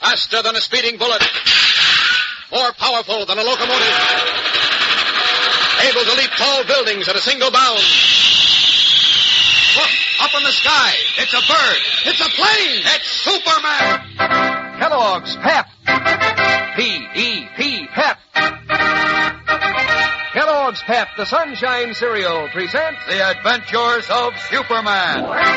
Faster than a speeding bullet. More powerful than a locomotive. Able to leap tall buildings at a single bound. Look, up in the sky. It's a bird. It's a plane. It's Superman. Kellogg's Pep. P-E-P, Pep. Kellogg's Pep, the Sunshine Cereal, presents The Adventures of Superman.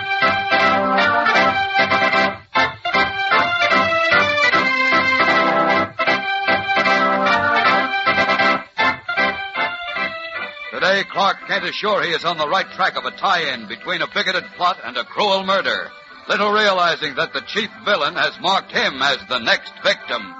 Today, Clark Kent is sure he is on the right track of a tie-in between a bigoted plot and a cruel murder, little realizing that the chief villain has marked him as the next victim.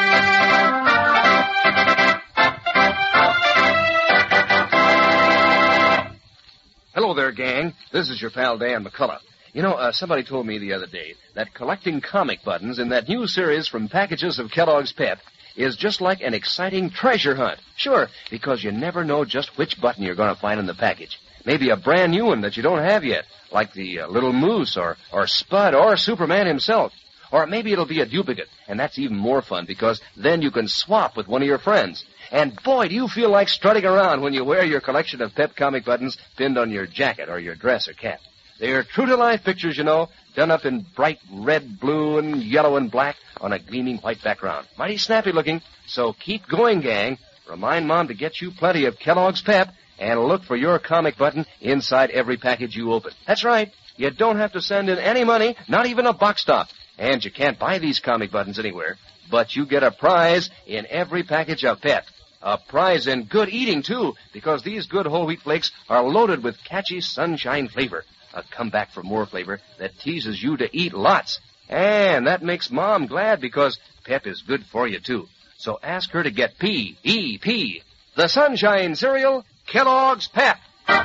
Hello there, gang. This is your pal Dan McCullough. You know, somebody told me the other day that collecting comic buttons in that new series from packages of Kellogg's Pep is just like an exciting treasure hunt. Sure, because you never know just which button you're going to find in the package. Maybe a brand new one that you don't have yet, like the Little Moose or Spud or Superman himself. Or maybe it'll be a duplicate, and that's even more fun because then you can swap with one of your friends. And boy, do you feel like strutting around when you wear your collection of Pep comic buttons pinned on your jacket or your dress or cap. They're true-to-life pictures, you know, done up in bright red, blue, and yellow and black on a gleaming white background. Mighty snappy looking, so keep going, gang. Remind Mom to get you plenty of Kellogg's Pep and look for your comic button inside every package you open. That's right. You don't have to send in any money, not even a box top. And you can't buy these comic buttons anywhere. But you get a prize in every package of Pep. A prize in good eating, too, because these good whole wheat flakes are loaded with catchy sunshine flavor. A comeback for more flavor that teases you to eat lots. And that makes Mom glad because Pep is good for you, too. So ask her to get P-E-P, the Sunshine Cereal, Kellogg's Pep.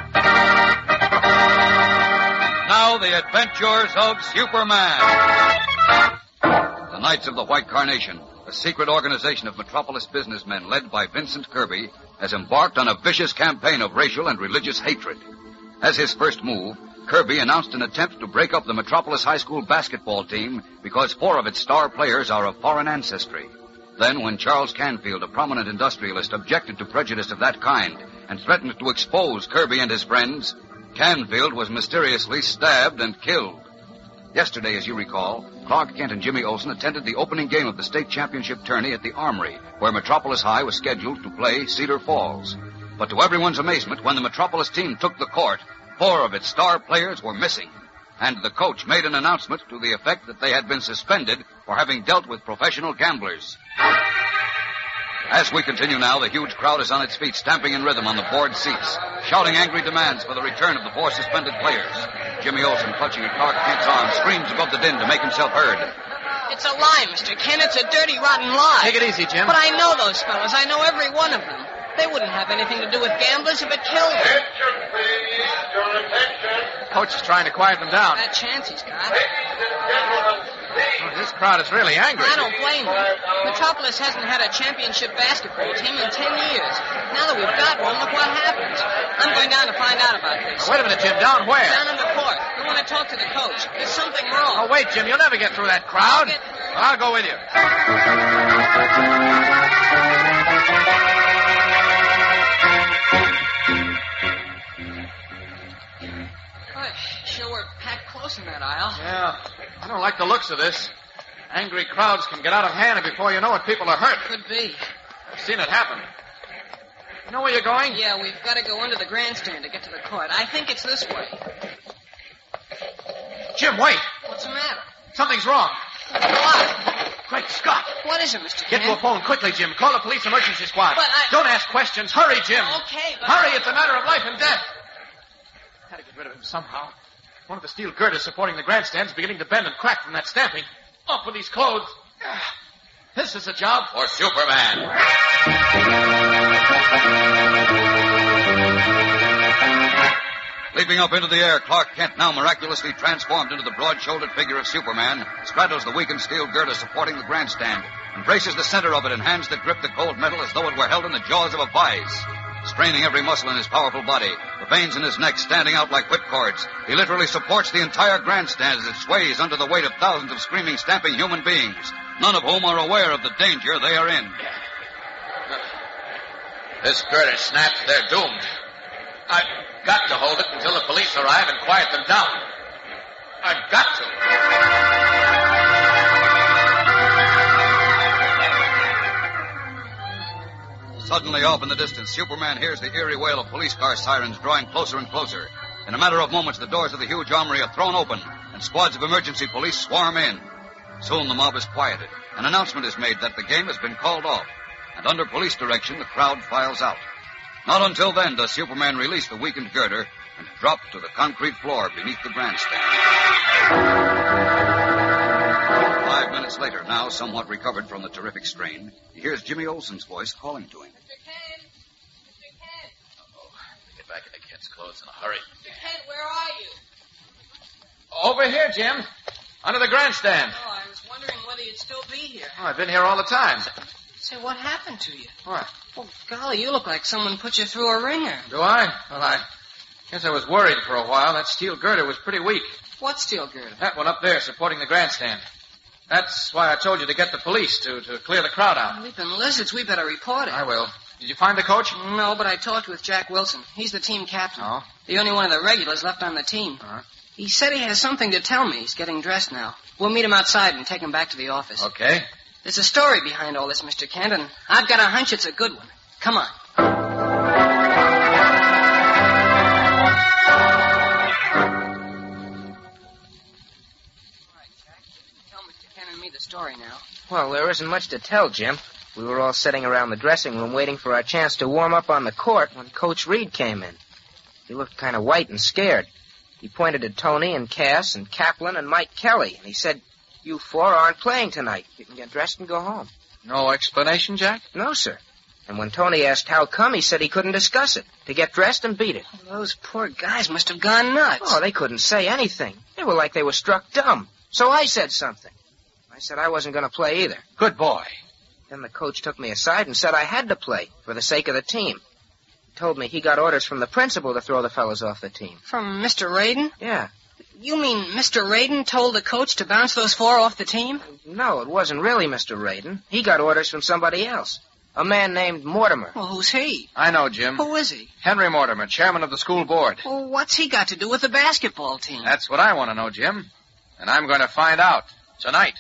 Now, the Adventures of Superman. The Knights of the White Carnation, a secret organization of metropolis businessmen led by Vincent Kirby, has embarked on a vicious campaign of racial and religious hatred. As his first move, Kirby announced an attempt to break up the Metropolis High School basketball team because 4 of its star players are of foreign ancestry. Then, when Charles Canfield, a prominent industrialist, objected to prejudice of that kind and threatened to expose Kirby and his friends, Canfield was mysteriously stabbed and killed. Yesterday, as you recall, Clark Kent and Jimmy Olsen attended the opening game of the state championship tourney at the Armory, where Metropolis High was scheduled to play Cedar Falls. But to everyone's amazement, when the Metropolis team took the court, 4 of its star players were missing, and the coach made an announcement to the effect that they had been suspended for having dealt with professional gamblers. As we continue now, the huge crowd is on its feet, stamping in rhythm on the board seats, shouting angry demands for the return of the 4 suspended players. Jimmy Olsen, clutching at Clark Kent's arm, screams above the din to make himself heard. It's a lie, Mr. Kent. It's a dirty, rotten lie. Take it easy, Jim. But I know those fellas. I know every one of them. They wouldn't have anything to do with gamblers if it killed them. Attention, please. Your attention. Coach is trying to quiet them down. That chance he's got. Ladies and gentlemen, please. This crowd is really angry. I don't blame them. Metropolis hasn't had a championship basketball team in 10 years. Now that we've got one, look what happens. I'm going down to find out about this. Wait a minute, Jim. Down where? Down in the court. I want to talk to the coach. There's something wrong. Oh, wait, Jim. You'll never get through that crowd. I'll go with you. Sure we're packed close in that aisle. Yeah, I don't like the looks of this. Angry crowds can get out of hand, and before you know it, people are hurt. Could be. I've seen it happen. You know where you're going? Yeah, we've got to go under the grandstand to get to the court. I think it's this way. Jim, wait. What's the matter? Something's wrong. What? Great Scott. What is it, Mr. Get Kent? to a phone quickly, Jim. Call the police emergency squad. But Don't ask questions. Hurry, Jim. Okay, but... Hurry, it's a matter of life and death. Gotta get rid of him somehow. One of the steel girders supporting the grandstand is beginning to bend and crack from that stamping. Off with these clothes. This is a job For Superman. Leaping up into the air, Clark Kent, now miraculously transformed into the broad-shouldered figure of Superman, straddles the weakened steel girder supporting the grandstand, embraces the center of it in hands that grip the gold medal as though it were held in the jaws of a vise. Straining every muscle in his powerful body, the veins in his neck standing out like whipcords, he literally supports the entire grandstand as it sways under the weight of thousands of screaming, stamping human beings. none of whom are aware of the danger they are in. This girder snaps, they're doomed. I've got to hold it until the police arrive and quiet them down. I've got to. Suddenly, off in the distance, Superman hears the eerie wail of police car sirens drawing closer and closer. In a matter of moments, the doors of the huge armory are thrown open, and squads of emergency police swarm in. Soon the mob is quieted. An announcement is made that the game has been called off, and under police direction, the crowd files out. Not until then does Superman release the weakened girder and drop to the concrete floor beneath the grandstand. 5 minutes later, now somewhat recovered from the terrific strain, he hears Jimmy Olsen's voice calling to him. Mr. Kent! Mr. Kent! Uh-oh. Get back into Kent's clothes in a hurry. Mr. Kent, where are you? Over here, Jim. Under the grandstand. Oh, I was wondering whether you'd still be here. Oh, I've been here all the time. Say, what happened to you? What? Oh, golly, you look like someone put you through a ringer. Do I? Well, I guess I was worried for a while. That steel girder was pretty weak. What steel girder? That one up there supporting the grandstand. That's why I told you to get the police to clear the crowd out. Leaping lizards, we better report it. I will. Did you find the coach? No, but I talked with Jack Wilson. He's the team captain. Oh? The only one of the regulars left on the team. Uh-huh. He said he has something to tell me. He's getting dressed now. We'll meet him outside and take him back to the office. Okay. There's a story behind all this, Mr. Kent, and I've got a hunch it's a good one. Come on. Tell Mr. Kent and me the story now. Well, there isn't much to tell, Jim. We were all sitting around the dressing room waiting for our chance to warm up on the court when Coach Reed came in. He looked kind of white and scared. He pointed at Tony and Cass and Kaplan and Mike Kelly, and he said, "You four aren't playing tonight. You can get dressed and go home." No explanation, Jack? No, sir. And when Tony asked how come, he said he couldn't discuss it. To get dressed and beat it. Those poor guys must have gone nuts. Oh, they couldn't say anything. They were like they were struck dumb. So I said something. I said I wasn't going to play either. Good boy. Then the coach took me aside and said I had to play for the sake of the team. He told me he got orders from the principal to throw the fellas off the team. From Mr. Radin? Yeah. You mean Mr. Radin told the coach to bounce those four off the team? No, it wasn't really Mr. Radin. He got orders from somebody else. A man named Mortimer. Well, who's he? I know, Jim. Who is he? Henry Mortimer, chairman of the school board. Well, what's he got to do with the basketball team? That's what I want to know, Jim. And I'm going to find out tonight.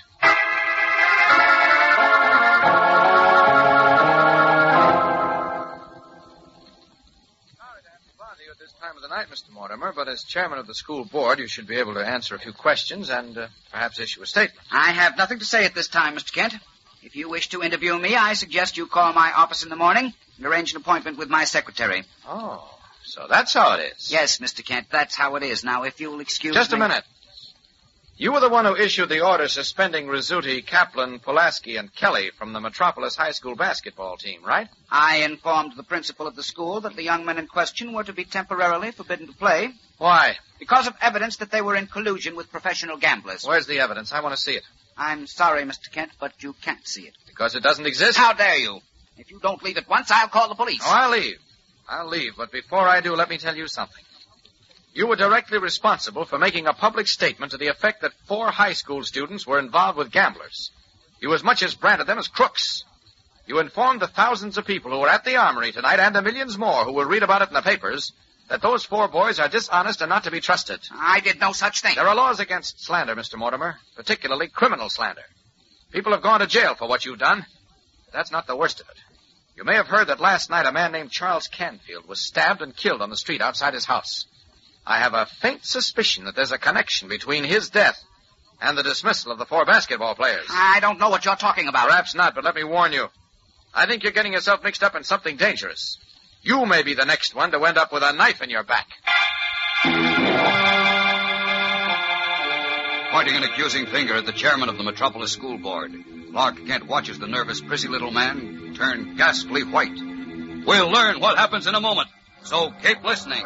Time of the night, Mr. Mortimer, but as chairman of the school board, you should be able to answer a few questions and perhaps issue a statement. I have nothing to say at this time, Mr. Kent. If you wish to interview me, I suggest you call my office in the morning and arrange an appointment with my secretary. Oh, so that's how it is. Yes, Mr. Kent, that's how it is. Now, if you'll excuse Just me... a minute. You were the one who issued the order suspending Rizzuti, Kaplan, Pulaski, and Kelly from the Metropolis High School basketball team, right? I informed the principal of the school that the young men in question were to be temporarily forbidden to play Why? because of evidence that they were in collusion with professional gamblers. Where's the evidence? I want to see it. I'm sorry, Mr. Kent, but you can't see it. Because it doesn't exist? How dare you? If you don't leave at once, I'll call the police. Oh, I'll leave. But before I do, let me tell you something. You were directly responsible for making a public statement to the effect that 4 high school students were involved with gamblers. You as much as branded them as crooks. You informed the thousands of people who were at the armory tonight and the millions more who will read about it in the papers that those 4 boys are dishonest and not to be trusted. I did no such thing. There are laws against slander, Mr. Mortimer, particularly criminal slander. People have gone to jail for what you've done. But that's not the worst of it. You may have heard that last night a man named Charles Canfield was stabbed and killed on the street outside his house. I have a faint suspicion that there's a connection between his death and the dismissal of the 4 basketball players. I don't know what you're talking about. Perhaps not, but let me warn you. I think you're getting yourself mixed up in something dangerous. You may be the next one to end up with a knife in your back. Pointing an accusing finger at the chairman of the Metropolis School Board, Clark Kent watches the nervous, prissy little man turn ghastly white. We'll learn what happens in a moment, so keep listening.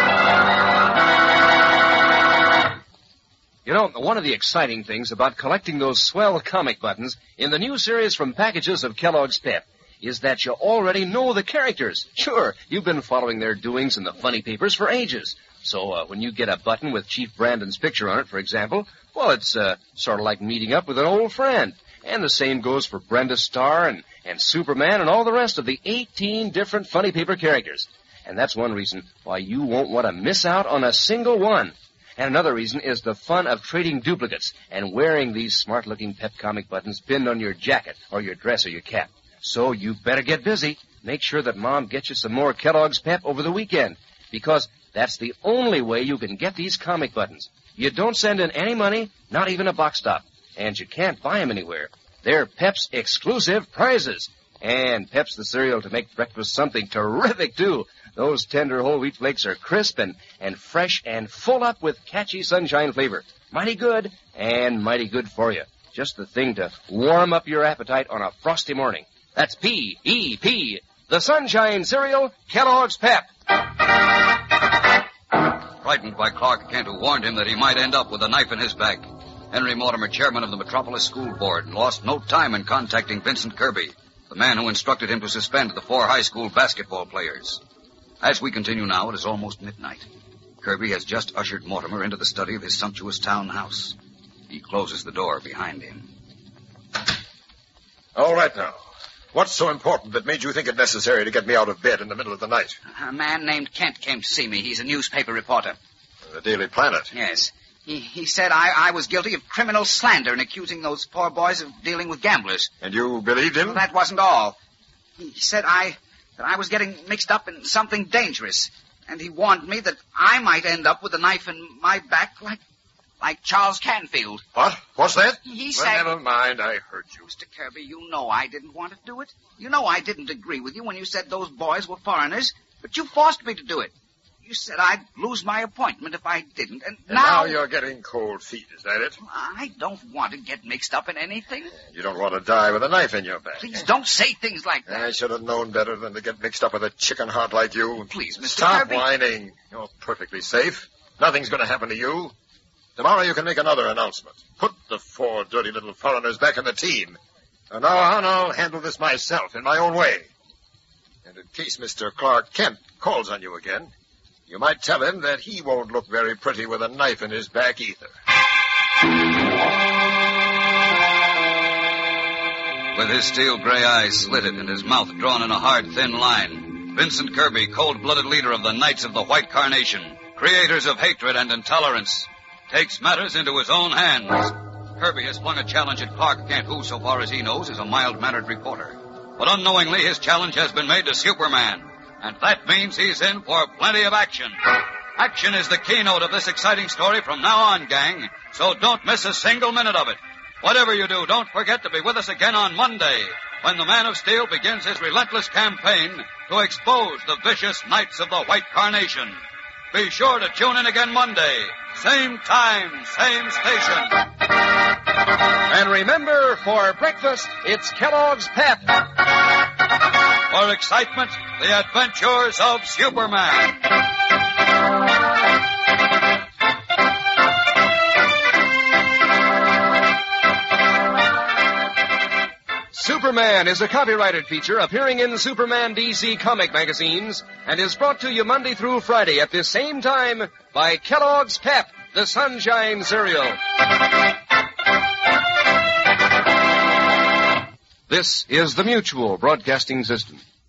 You know, one of the exciting things about collecting those swell comic buttons in the new series from Packages of Kellogg's Pep is that you already know the characters. Sure, you've been following their doings in the funny papers for ages. So when you get a button with Chief Brandon's picture on it, for example, well, it's sort of like meeting up with an old friend. And the same goes for Brenda Starr and Superman and all the rest of the 18 different funny paper characters. And that's one reason why you won't want to miss out on a single one. And another reason is the fun of trading duplicates and wearing these smart-looking Pep comic buttons pinned on your jacket or your dress or your cap. So you better get busy. Make sure that Mom gets you some more Kellogg's Pep over the weekend, because that's the only way you can get these comic buttons. You don't send in any money, not even a box stop, and you can't buy them anywhere. They're Pep's exclusive prizes. And Pep's the cereal to make breakfast something terrific, too. Those tender whole wheat flakes are crisp and fresh and full up with catchy sunshine flavor. Mighty good and mighty good for you. Just the thing to warm up your appetite on a frosty morning. That's P-E-P, the Sunshine Cereal, Kellogg's Pep. Frightened by Clark Kent, who warned him that he might end up with a knife in his back, Henry Mortimer, chairman of the Metropolis School Board, lost no time in contacting Vincent Kirby, the man who instructed him to suspend the 4 high school basketball players. As we continue now, it is almost midnight. Kirby has just ushered Mortimer into the study of his sumptuous town house. He closes the door behind him. All right now. What's so important that made you think it necessary to get me out of bed in the middle of the night? A man named Kent came to see me. He's a newspaper reporter. The Daily Planet. Yes. He said I was guilty of criminal slander in accusing those poor boys of dealing with gamblers. And you believed him? Well, that wasn't all. He said that I was getting mixed up in something dangerous. And he warned me that I might end up with a knife in my back like Charles Canfield. What? What's that? He Well, said... never mind. I heard you. Mr. Kirby, you know I didn't want to do it. You know I didn't agree with you when you said those boys were foreigners, but you forced me to do it. You said I'd lose my appointment if I didn't, and now you're getting cold feet, is that it? I don't want to get mixed up in anything. You don't want to die with a knife in your back. Please don't say things like that. I should have known better than to get mixed up with a chicken heart like you. Please, Mr. Stop Kirby. whining. You're perfectly safe. Nothing's going to happen to you. Tomorrow you can make another announcement. Put the 4 dirty little foreigners back in the team. And now I'll handle this myself in my own way. And in case Mr. Clark Kent calls on you again, you might tell him that he won't look very pretty with a knife in his back either. With his steel gray eyes slitted and his mouth drawn in a hard, thin line, Vincent Kirby, cold-blooded leader of the Knights of the White Carnation, creators of hatred and intolerance, takes matters into his own hands. Kirby has flung a challenge at Clark Kent, who, so far as he knows, is a mild-mannered reporter. But unknowingly, his challenge has been made to Superman. And that means he's in for plenty of action. Action is the keynote of this exciting story from now on, gang. So don't miss a single minute of it. Whatever you do, don't forget to be with us again on Monday, when the Man of Steel begins his relentless campaign to expose the vicious Knights of the White Carnation. Be sure to tune in again Monday. Same time, same station. And remember, for breakfast, it's Kellogg's Pep. For excitement, the adventures of Superman. Superman is a copyrighted feature appearing in Superman DC comic magazines and is brought to you Monday through Friday at this same time by Kellogg's Pep, the Sunshine Cereal. This is the Mutual Broadcasting System.